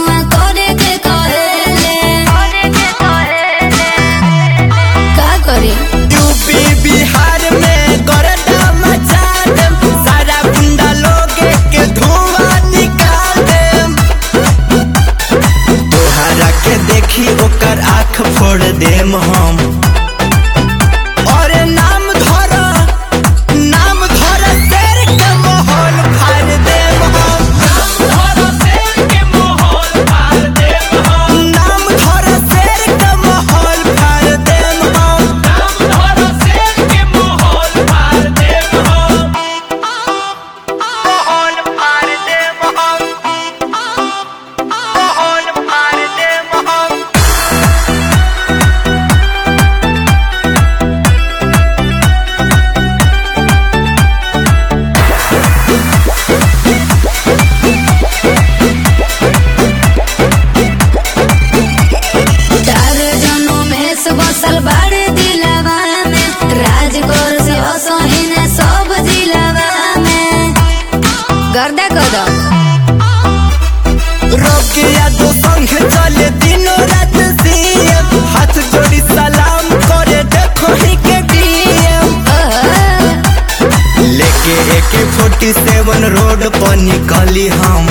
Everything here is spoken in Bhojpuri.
कमा करे के कहेले का करे यूपी बिहार में गरदा मचा देम, सारा गुंडा लोग के धुआं निकाल देम। तोहरा के देखी ओकर आँख फोड़ देम हम। और नाम धर शेर के माहौल फाड़ देम हम। नाम धर शेर के माहौल फाड़ देम हम। माहौल फाड़ देम हम। चार जनों में से बसल बाड़े दिलवा में, राजगोर से हसहीन सब जिलवा में गर्दा कदम रोकिया तो संग चले दिनों रात सीएम, हाथ जोड़ी सलाम करे देखो ही के डीएम। लेके AK-47 रोड पर निकली हम।